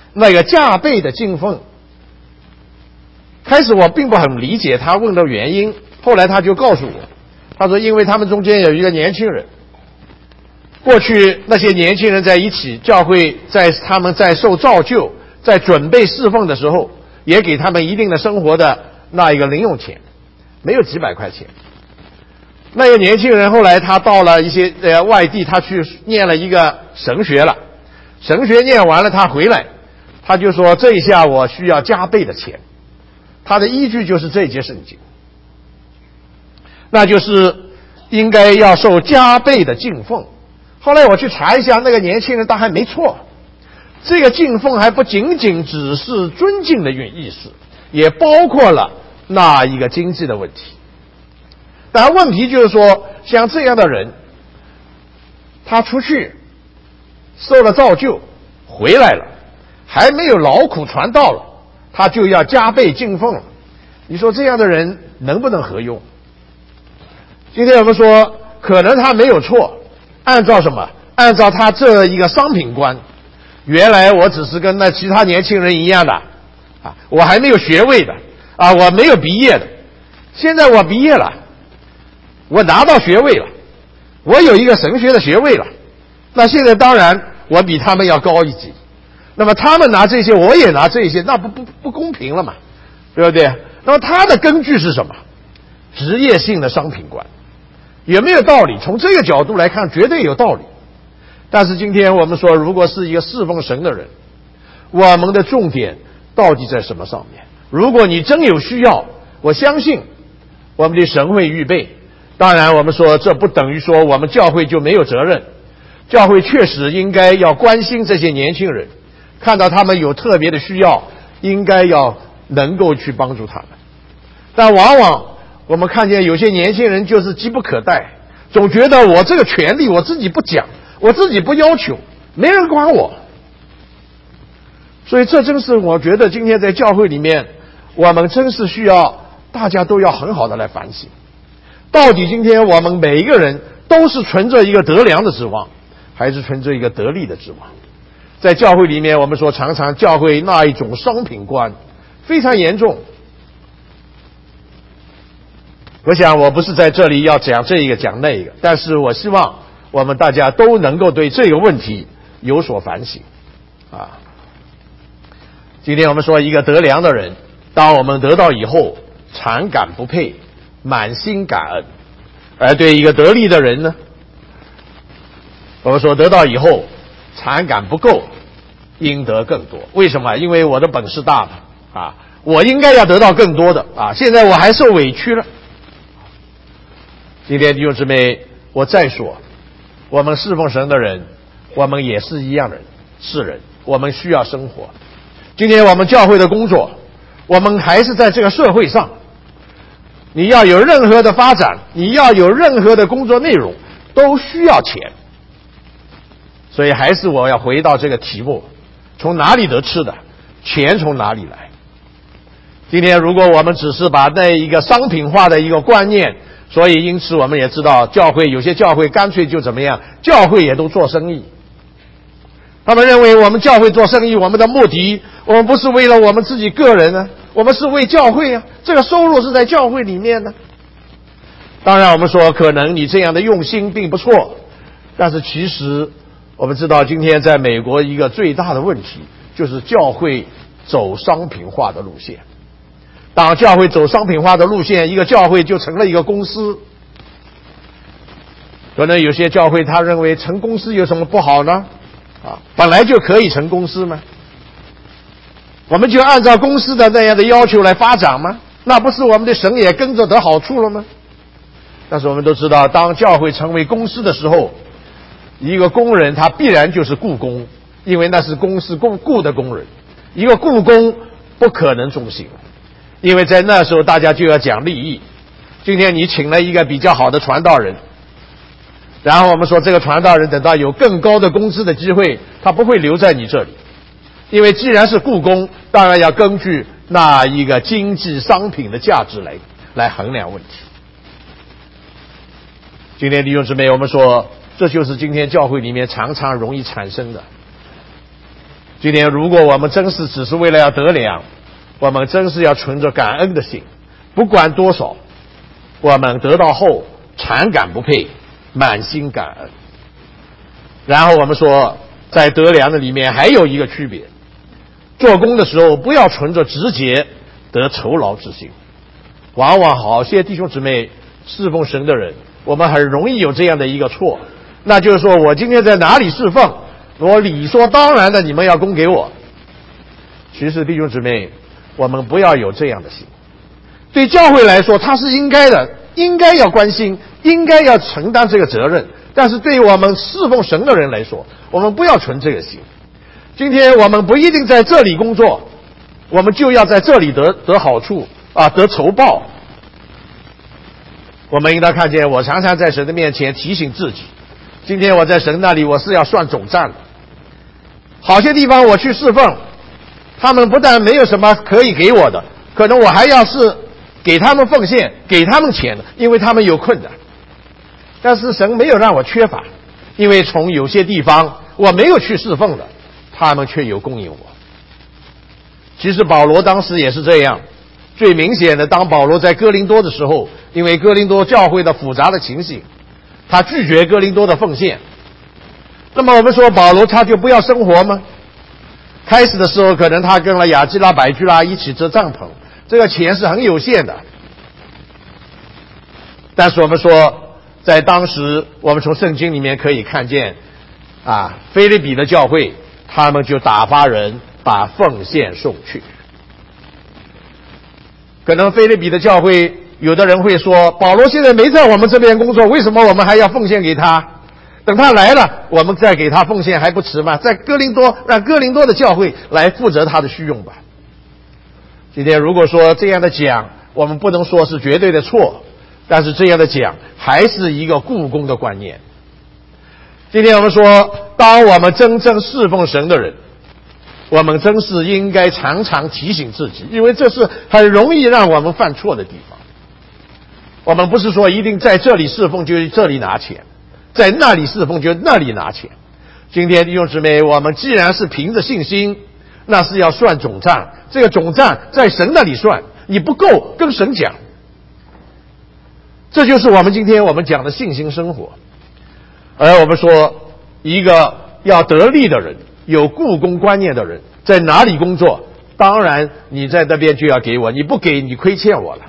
那个加倍的敬奉。开始我并不很理解他问的原因，后来他就告诉我，他说因为他们中间有一个年轻人，过去那些年轻人在一起，教会在他们在受造就，在准备侍奉的时候，也给他们一定的生活的那一个零用钱，没有几百块钱。那个年轻人后来他到了一些呃外地，他去念了一个神学了，神学念完了他回来，他就说这一下我需要加倍的钱。他的依据就是这一节圣经，那就是应该要受加倍的敬奉。后来我去查一下，那个年轻人他还没错，这个敬奉还不仅仅只是尊敬的意思，也包括了那一个经济的问题。但问题就是说，像这样的人，他出去受了造就回来了，还没有劳苦传道了，他就要加倍敬奉了。你说这样的人能不能合用？今天我们说可能他没有错，按照什么？按照他这一个商品观，原来我只是跟那其他年轻人一样的啊，我还没有学位的啊，我没有毕业的，现在我毕业了，我拿到学位了，我有一个神学的学位了，那现在当然我比他们要高一级，那么他们拿这些我也拿这些，那不不不公平了嘛，对不对？那么他的根据是什么？职业性的商品观，有没有道理？从这个角度来看绝对有道理。但是今天我们说，如果是一个侍奉神的人，我们的重点到底在什么上面？如果你真有需要，我相信我们的神会预备。当然我们说这不等于说我们教会就没有责任，教会确实应该要关心这些年轻人，看到他们有特别的需要，应该要能够去帮助他们。但往往我们看见有些年轻人就是急不可待，总觉得我这个权利我自己不讲，我自己不要求，没人管我。所以这真是我觉得今天在教会里面，我们真是需要大家都要很好的来反省，到底今天我们每一个人都是存着一个得良的指望，还是存着一个得利的指望？在教会里面我们说常常教会那一种商品观非常严重。我想我不是在这里要讲这个讲那个，但是我希望我们大家都能够对这个问题有所反省啊。今天我们说一个得良的人，当我们得到以后常感不配，满心感恩；而对一个得利的人呢，我们说得到以后常感不够，应得更多。为什么？因为我的本事大嘛啊，我应该要得到更多的啊，现在我还受委屈了。今天弟兄姊妹，我再说，我们侍奉神的人，我们也是一样的人，是人，我们需要生活。今天我们教会的工作，我们还是在这个社会上，你要有任何的发展，你要有任何的工作内容，都需要钱。所以还是我要回到这个题目，从哪里得吃的？钱从哪里来？今天如果我们只是把那一个商品化的一个观念，所以因此我们也知道教会有些教会干脆就怎么样，教会也都做生意。他们认为我们教会做生意，我们的目的我们不是为了我们自己个人啊，我们是为教会啊，这个收入是在教会里面的。当然我们说可能你这样的用心并不错，但是其实我们知道今天在美国一个最大的问题就是教会走商品化的路线。当教会走商品化的路线，一个教会就成了一个公司。可能有些教会他认为成公司有什么不好呢？啊，本来就可以成公司吗？我们就按照公司的那样的要求来发展吗？那不是我们的神也跟着得好处了吗？但是我们都知道，当教会成为公司的时候，一个工人他必然就是雇工，因为那是公司雇雇的工人。一个雇工不可能忠心，因为在那时候大家就要讲利益。今天你请了一个比较好的传道人，然后我们说这个传道人等到有更高的工资的机会，他不会留在你这里，因为既然是雇工，当然要根据那一个经济商品的价值来来衡量问题。今天弟兄姊妹，我们说这就是今天教会里面常常容易产生的。 今天如果我们真是只是为了要得粮，我们真是要存着感恩的心，不管多少，我们得到后惨感不配，满心感恩。然后我们说在得粮的里面还有一个区别，做工的时候不要存着直接得酬劳之心。往往好些弟兄姊妹侍奉神的人，我们很容易有这样的一个错，那就是说我今天在哪里侍奉，我理所当然的你们要供给我。其实弟兄姊妹，我们不要有这样的心。对教会来说它是应该的，应该要关心，应该要承担这个责任，但是对于我们侍奉神的人来说，我们不要存这个心。今天我们不一定在这里工作，我们就要在这里得得好处啊，得酬报。我们应当看见，我常常在神的面前提醒自己，今天我在神那里我是要算总账的。好些地方我去侍奉，他们不但没有什么可以给我的，可能我还要是给他们奉献，给他们钱的，因为他们有困难。但是神没有让我缺乏，因为从有些地方我没有去侍奉的，他们却有供应我。其实保罗当时也是这样，最明显的，当保罗在哥林多的时候，因为哥林多教会的复杂的情形，他拒绝哥林多的奉献。那么我们说保罗他就不要生活吗？开始的时候可能他跟了雅基拉、百居拉一起遮帐篷，这个钱是很有限的。但是我们说在当时我们从圣经里面可以看见啊，腓立比的教会他们就打发人把奉献送去。可能腓立比的教会有的人会说，保罗现在没在我们这边工作，为什么我们还要奉献给他？等他来了我们再给他奉献还不迟吗？在哥林多让哥林多的教会来负责他的需用吧。今天如果说这样的讲，我们不能说是绝对的错，但是这样的讲还是一个雇工的观念。今天我们说，当我们真正侍奉神的人，我们真是应该常常提醒自己，因为这是很容易让我们犯错的地方。我们不是说一定在这里侍奉就这里拿钱，在那里侍奉就那里拿钱。今天弟兄姊妹，我们既然是凭着信心，那是要算总账，这个总账在神那里算，你不够跟神讲。这就是我们今天我们讲的信心生活。而我们说，一个要得力的人，有雇工观念的人，在哪里工作，当然你在那边就要给我，你不给你亏欠我了。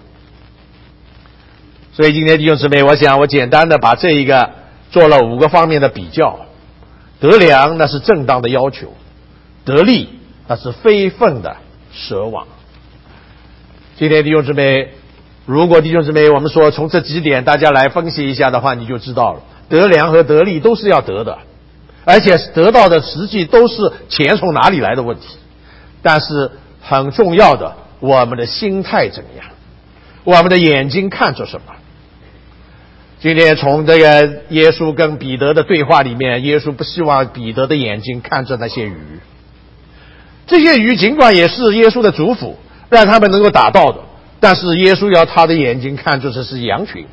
所以今天弟兄姊妹，我想我简单的把这一个做了五个方面的比较。得粮那是正当的要求，得力那是非分的奢望。今天弟兄姊妹，如果弟兄姊妹我们说从这几点大家来分析一下的话，你就知道了，得粮和得力都是要得的，而且得到的实际都是钱从哪里来的问题。但是很重要的，我们的心态怎样，我们的眼睛看着什么。今天从这个耶稣跟彼得的对话里面，耶稣不希望彼得的眼睛看着那些鱼，这些鱼尽管也是耶稣的嘱咐让他们能够打到的，但是耶稣要他的眼睛看着这是羊群。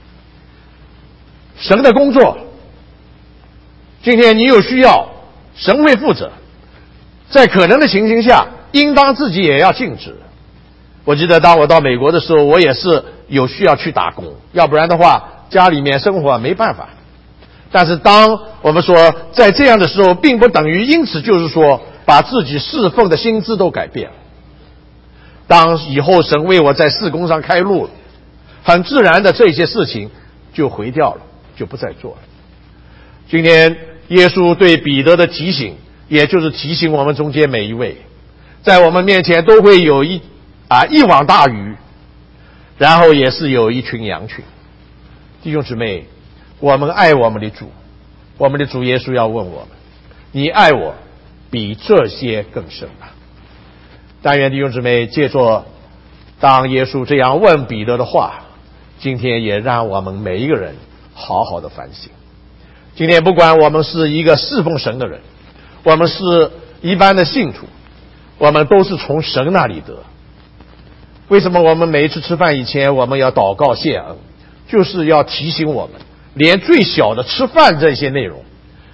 神的工作，今天你有需要，神会负责，在可能的情形下应当自己也要尽职。我记得当我到美国的时候，我也是有需要去打工，要不然的话家里面生活没办法。但是当我们说在这样的时候，并不等于因此就是说把自己侍奉的薪资都改变了。当以后神为我在事工上开路了，很自然的这些事情就回掉了，就不再做了。今天耶稣对彼得的提醒，也就是提醒我们中间每一位，在我们面前都会有一啊一网大鱼，然后也是有一群羊群。弟兄姊妹，我们爱我们的主，我们的主耶稣要问我们，你爱我比这些更深吗？但愿弟兄姊妹借着当耶稣这样问彼得的话，今天也让我们每一个人好好的反省。今天不管我们是一个侍奉神的人，我们是一般的信徒，我们都是从神那里得。为什么我们每一次吃饭以前我们要祷告谢恩？就是要提醒我们，连最小的吃饭这些内容，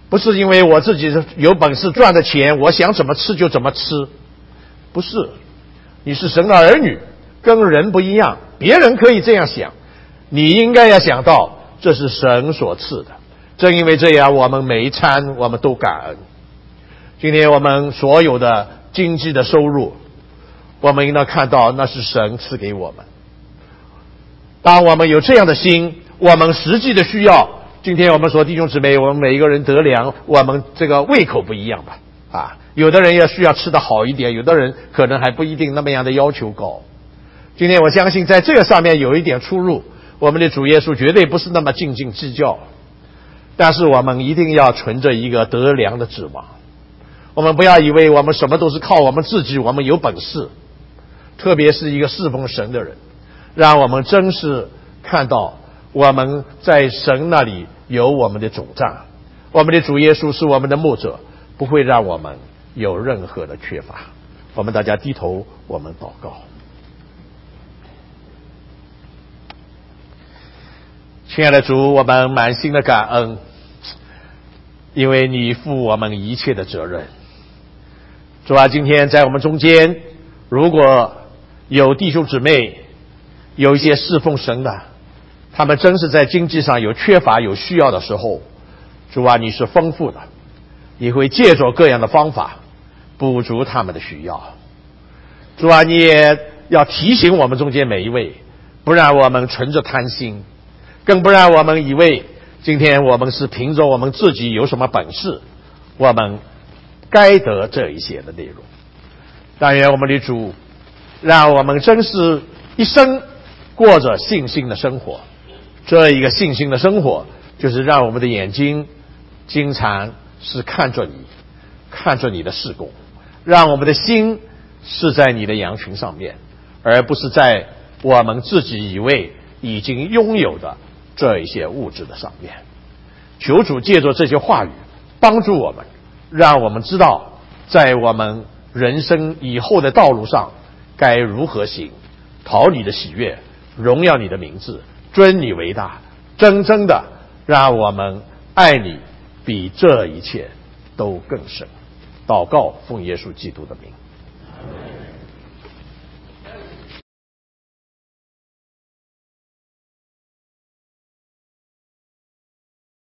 不是因为我自己有本事赚的钱，我想怎么吃就怎么吃，不是。你是神的儿女，跟人不一样，别人可以这样想，你应该要想到这是神所赐的。正因为这样，我们每一餐我们都感恩。今天我们所有的经济的收入，我们应当看到那是神赐给我们。当我们有这样的心，我们实际的需要，今天我们说弟兄姊妹，我们每一个人得粮，我们这个胃口不一样吧，啊，有的人要需要吃得好一点，有的人可能还不一定那么样的要求高。今天我相信在这个上面有一点出入，我们的主耶稣绝对不是那么斤斤计较，但是我们一定要存着一个得粮的指望。我们不要以为我们什么都是靠我们自己，我们有本事，特别是一个侍奉神的人，让我们真是看到我们在神那里有我们的总账，我们的主耶稣是我们的牧者，不会让我们有任何的缺乏。我们大家低头，我们祷告。亲爱的主，我们满心的感恩，因为你负我们一切的责任。主啊，今天在我们中间，如果有弟兄姊妹有一些侍奉神的，他们真是在经济上有缺乏有需要的时候，主啊，你是丰富的，你会借着各样的方法补足他们的需要。主啊，你也要提醒我们中间每一位，不让我们存着贪心，更不让我们以为今天我们是凭着我们自己有什么本事，我们该得这一些的内容。但愿我们的主让我们真是一生过着信心的生活。这一个信心的生活，就是让我们的眼睛经常是看着你，看着你的事工，让我们的心是在你的羊群上面，而不是在我们自己以为已经拥有的这一些物质的上面。求主借着这些话语帮助我们，让我们知道在我们人生以后的道路上该如何行，讨你的喜悦，荣耀你的名字，尊你为大，真正的让我们爱你比这一切都更深。祷告奉耶稣基督的名。